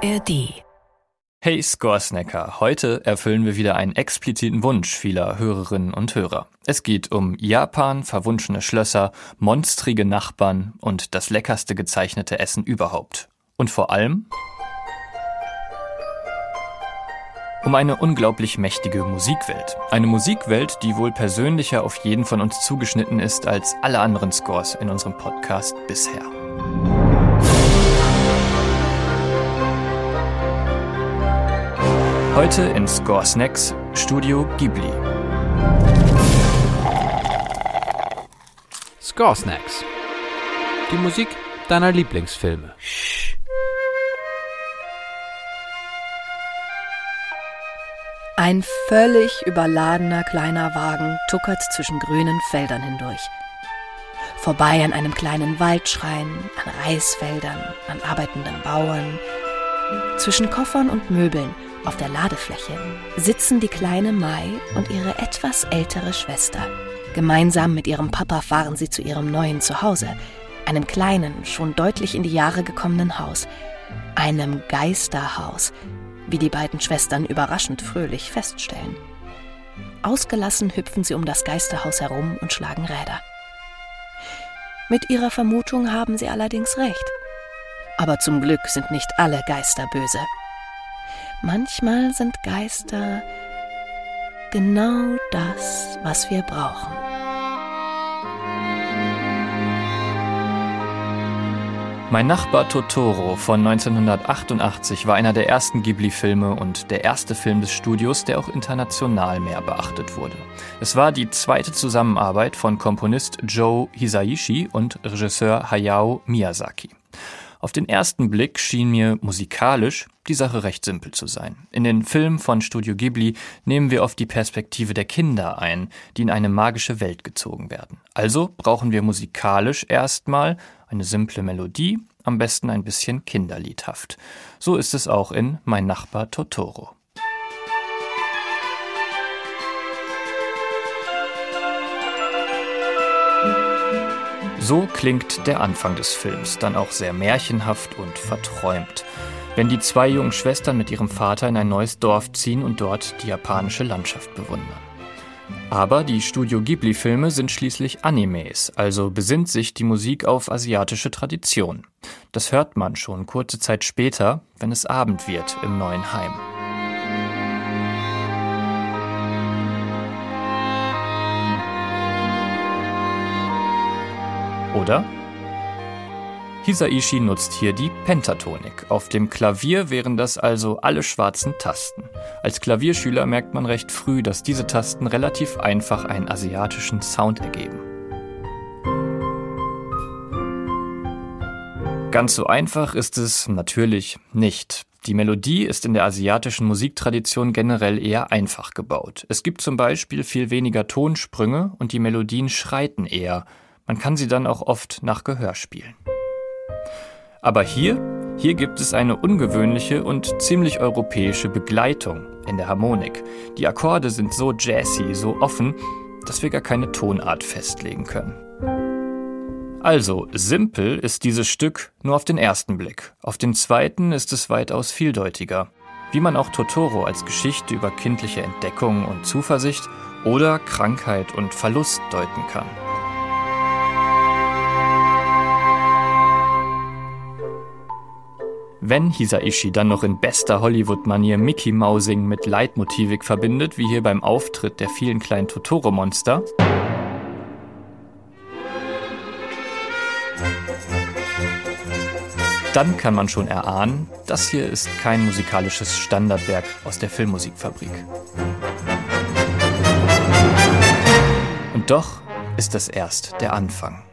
ARD. Hey Scoresnacker, heute erfüllen wir wieder einen expliziten Wunsch vieler Hörerinnen und Hörer. Es geht um Japan, verwunschene Schlösser, monstrige Nachbarn und das leckerste gezeichnete Essen überhaupt. Und vor allem um eine unglaublich mächtige Musikwelt. Eine Musikwelt, die wohl persönlicher auf jeden von uns zugeschnitten ist als alle anderen Scores in unserem Podcast bisher. Heute in Scoresnacks Studio Ghibli. Scoresnacks. Die Musik deiner Lieblingsfilme. Ein völlig überladener kleiner Wagen tuckert zwischen grünen Feldern hindurch. Vorbei an einem kleinen Waldschrein, an Reisfeldern, an arbeitenden Bauern. Zwischen Koffern und Möbeln auf der Ladefläche sitzen die kleine Mai und ihre etwas ältere Schwester. Gemeinsam mit ihrem Papa fahren sie zu ihrem neuen Zuhause, einem kleinen, schon deutlich in die Jahre gekommenen Haus, einem Geisterhaus, wie die beiden Schwestern überraschend fröhlich feststellen. Ausgelassen hüpfen sie um das Geisterhaus herum und schlagen Räder. Mit ihrer Vermutung haben sie allerdings recht. Aber zum Glück sind nicht alle Geister böse. Manchmal sind Geister genau das, was wir brauchen. Mein Nachbar Totoro von 1988 war einer der ersten Ghibli-Filme und der erste Film des Studios, der auch international mehr beachtet wurde. Es war die zweite Zusammenarbeit von Komponist Joe Hisaishi und Regisseur Hayao Miyazaki. Auf den ersten Blick schien mir musikalisch die Sache recht simpel zu sein. In den Filmen von Studio Ghibli nehmen wir oft die Perspektive der Kinder ein, die in eine magische Welt gezogen werden. Also brauchen wir musikalisch erstmal eine simple Melodie, am besten ein bisschen kinderliedhaft. So ist es auch in Mein Nachbar Totoro. So klingt der Anfang des Films, dann auch sehr märchenhaft und verträumt, wenn die zwei jungen Schwestern mit ihrem Vater in ein neues Dorf ziehen und dort die japanische Landschaft bewundern. Aber die Studio Ghibli-Filme sind schließlich Animes, also besinnt sich die Musik auf asiatische Tradition. Das hört man schon kurze Zeit später, wenn es Abend wird im neuen Heim. Oder? Hisaishi nutzt hier die Pentatonik. Auf dem Klavier wären das also alle schwarzen Tasten. Als Klavierschüler merkt man recht früh, dass diese Tasten relativ einfach einen asiatischen Sound ergeben. Ganz so einfach ist es natürlich nicht. Die Melodie ist in der asiatischen Musiktradition generell eher einfach gebaut. Es gibt zum Beispiel viel weniger Tonsprünge und die Melodien schreiten eher. Man kann sie dann auch oft nach Gehör spielen. Aber hier gibt es eine ungewöhnliche und ziemlich europäische Begleitung in der Harmonik. Die Akkorde sind so jazzy, so offen, dass wir gar keine Tonart festlegen können. Also, simpel ist dieses Stück nur auf den ersten Blick. Auf den zweiten ist es weitaus vieldeutiger. Wie man auch Totoro als Geschichte über kindliche Entdeckung und Zuversicht oder Krankheit und Verlust deuten kann. Wenn Hisaishi dann noch in bester Hollywood-Manier Mickey Mousing mit Leitmotivik verbindet, wie hier beim Auftritt der vielen kleinen Totoro-Monster, dann kann man schon erahnen, das hier ist kein musikalisches Standardwerk aus der Filmmusikfabrik. Und doch ist das erst der Anfang.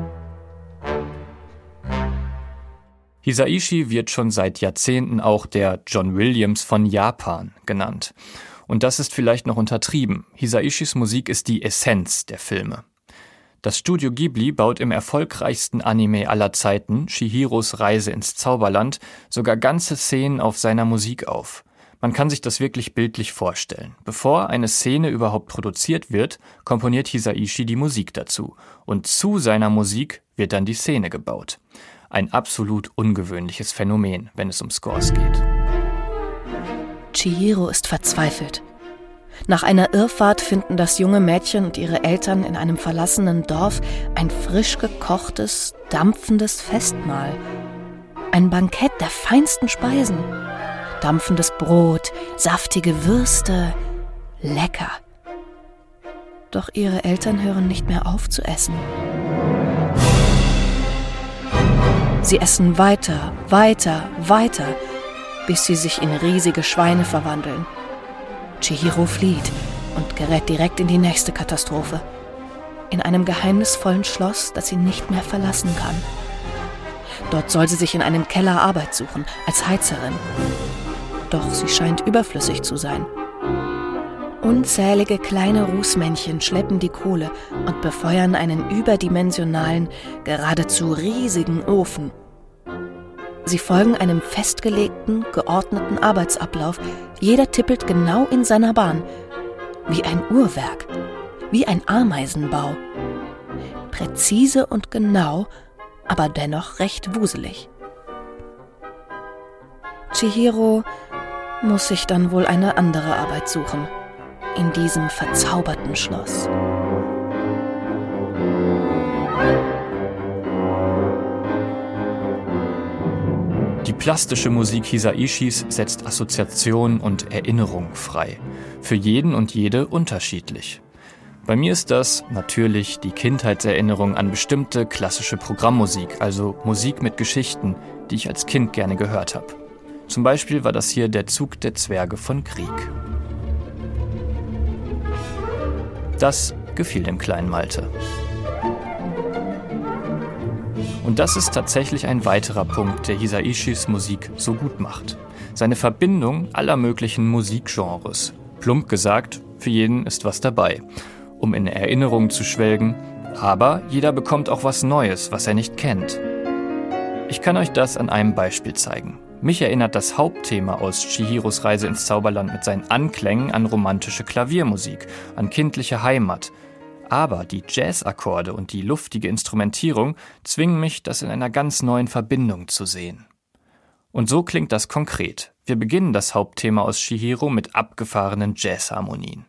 Hisaishi wird schon seit Jahrzehnten auch der John Williams von Japan genannt. Und das ist vielleicht noch untertrieben. Hisaishis Musik ist die Essenz der Filme. Das Studio Ghibli baut im erfolgreichsten Anime aller Zeiten, Chihiros Reise ins Zauberland, sogar ganze Szenen auf seiner Musik auf. Man kann sich das wirklich bildlich vorstellen. Bevor eine Szene überhaupt produziert wird, komponiert Hisaishi die Musik dazu. Und zu seiner Musik wird dann die Szene gebaut. Ein absolut ungewöhnliches Phänomen, wenn es um Scores geht. Chihiro ist verzweifelt. Nach einer Irrfahrt finden das junge Mädchen und ihre Eltern in einem verlassenen Dorf ein frisch gekochtes, dampfendes Festmahl. Ein Bankett der feinsten Speisen. Dampfendes Brot, saftige Würste, lecker. Doch ihre Eltern hören nicht mehr auf zu essen. Sie essen weiter, weiter, weiter, bis sie sich in riesige Schweine verwandeln. Chihiro flieht und gerät direkt in die nächste Katastrophe. In einem geheimnisvollen Schloss, das sie nicht mehr verlassen kann. Dort soll sie sich in einem Keller Arbeit suchen, als Heizerin. Doch sie scheint überflüssig zu sein. Unzählige kleine Rußmännchen schleppen die Kohle und befeuern einen überdimensionalen, geradezu riesigen Ofen. Sie folgen einem festgelegten, geordneten Arbeitsablauf. Jeder tippelt genau in seiner Bahn. Wie ein Uhrwerk, wie ein Ameisenbau. Präzise und genau, aber dennoch recht wuselig. Chihiro muss sich dann wohl eine andere Arbeit suchen. In diesem verzauberten Schloss. Die plastische Musik Hisaishis setzt Assoziation und Erinnerung frei. Für jeden und jede unterschiedlich. Bei mir ist das natürlich die Kindheitserinnerung an bestimmte klassische Programmmusik, also Musik mit Geschichten, die ich als Kind gerne gehört habe. Zum Beispiel war das hier der Zug der Zwerge von Grieg. Das gefiel dem kleinen Malte. Und das ist tatsächlich ein weiterer Punkt, der Hisaishis Musik so gut macht. Seine Verbindung aller möglichen Musikgenres. Plump gesagt, für jeden ist was dabei, um in Erinnerungen zu schwelgen, aber jeder bekommt auch was Neues, was er nicht kennt. Ich kann euch das an einem Beispiel zeigen. Mich erinnert das Hauptthema aus Chihiros Reise ins Zauberland mit seinen Anklängen an romantische Klaviermusik, an kindliche Heimat. Aber die Jazzakkorde und die luftige Instrumentierung zwingen mich, das in einer ganz neuen Verbindung zu sehen. Und so klingt das konkret. Wir beginnen das Hauptthema aus Chihiro mit abgefahrenen Jazzharmonien.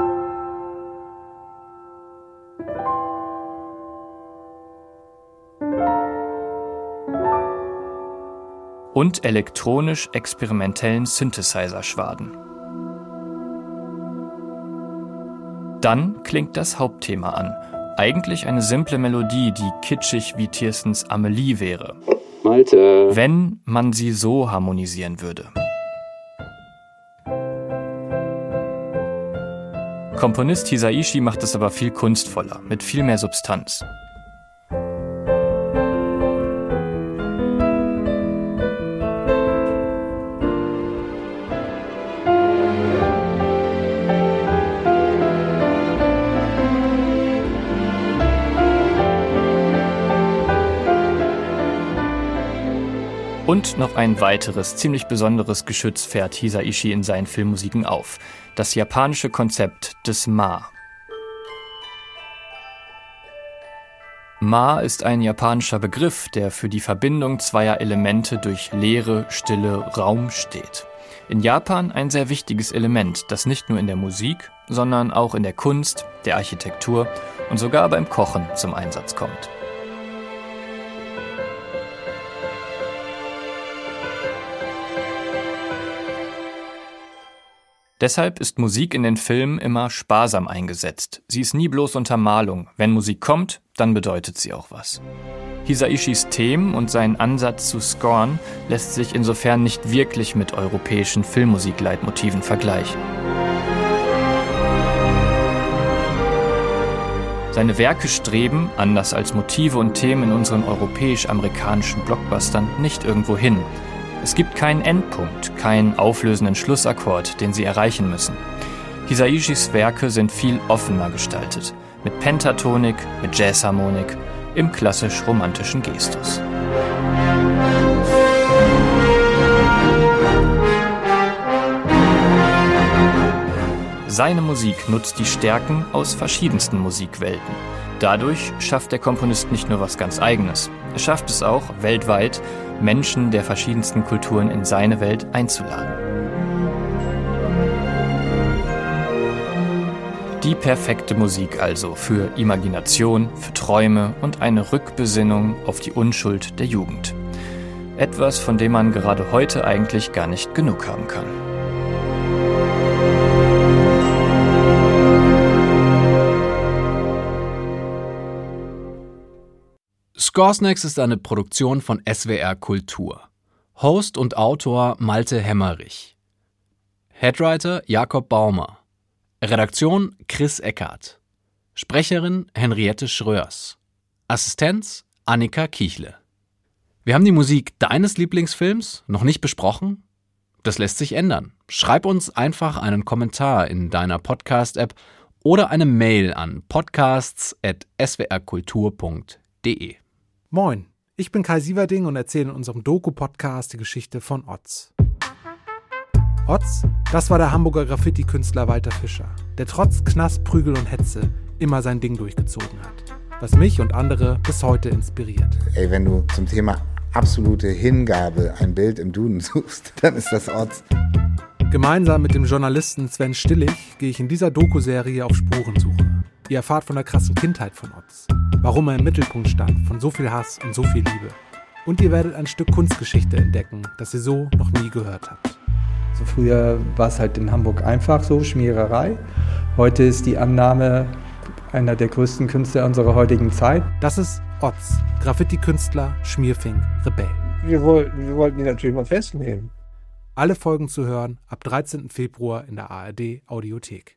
Und elektronisch-experimentellen Synthesizer-Schwaden. Dann klingt das Hauptthema an. Eigentlich eine simple Melodie, die kitschig wie Tiersens Amelie wäre. Malte. Wenn man sie so harmonisieren würde. Komponist Hisaishi macht es aber viel kunstvoller, mit viel mehr Substanz. Und noch ein weiteres, ziemlich besonderes Geschütz fährt Hisaishi in seinen Filmmusiken auf. Das japanische Konzept des Ma. Ma ist ein japanischer Begriff, der für die Verbindung zweier Elemente durch Leere, Stille, Raum steht. In Japan ein sehr wichtiges Element, das nicht nur in der Musik, sondern auch in der Kunst, der Architektur und sogar beim Kochen zum Einsatz kommt. Deshalb ist Musik in den Filmen immer sparsam eingesetzt. Sie ist nie bloß Untermalung. Wenn Musik kommt, dann bedeutet sie auch was. Hisaishis Themen und sein Ansatz zu scoren lässt sich insofern nicht wirklich mit europäischen Filmmusikleitmotiven vergleichen. Seine Werke streben, anders als Motive und Themen in unseren europäisch-amerikanischen Blockbustern, nicht irgendwo hin. Es gibt keinen Endpunkt, keinen auflösenden Schlussakkord, den sie erreichen müssen. Hisaishis Werke sind viel offener gestaltet, mit Pentatonik, mit Jazzharmonik, im klassisch-romantischen Gestus. Seine Musik nutzt die Stärken aus verschiedensten Musikwelten. Dadurch schafft der Komponist nicht nur was ganz Eigenes. Er schafft es auch, weltweit Menschen der verschiedensten Kulturen in seine Welt einzuladen. Die perfekte Musik also für Imagination, für Träume und eine Rückbesinnung auf die Unschuld der Jugend. Etwas, von dem man gerade heute eigentlich gar nicht genug haben kann. Scoresnacks ist eine Produktion von SWR Kultur. Host und Autor Malte Hemmerich. Headwriter Jakob Baumer. Redaktion Chris Eckhardt. Sprecherin Henriette Schröers. Assistenz Annika Kichle. Wir haben die Musik deines Lieblingsfilms noch nicht besprochen? Das lässt sich ändern. Schreib uns einfach einen Kommentar in deiner Podcast-App oder eine Mail an podcasts@swrkultur.de. Moin, ich bin Kai Sieverding und erzähle in unserem Doku-Podcast die Geschichte von Oz. Oz, das war der Hamburger Graffiti-Künstler Walter Fischer, der trotz Knast, Prügel und Hetze immer sein Ding durchgezogen hat, was mich und andere bis heute inspiriert. Ey, wenn du zum Thema absolute Hingabe ein Bild im Duden suchst, dann ist das Oz. Gemeinsam mit dem Journalisten Sven Stillig gehe ich in dieser Doku-Serie auf Spurensuche. Ihr erfahrt von der krassen Kindheit von Oz, warum er im Mittelpunkt stand von so viel Hass und so viel Liebe. Und ihr werdet ein Stück Kunstgeschichte entdecken, das ihr so noch nie gehört habt. So früher war es halt in Hamburg einfach so, Schmiererei. Heute ist die Annahme einer der größten Künstler unserer heutigen Zeit. Das ist Oz, Graffiti-Künstler, Schmierfink, Rebell. Wir wollten ihn natürlich mal festnehmen. Alle Folgen zu hören ab 13. Februar in der ARD Audiothek.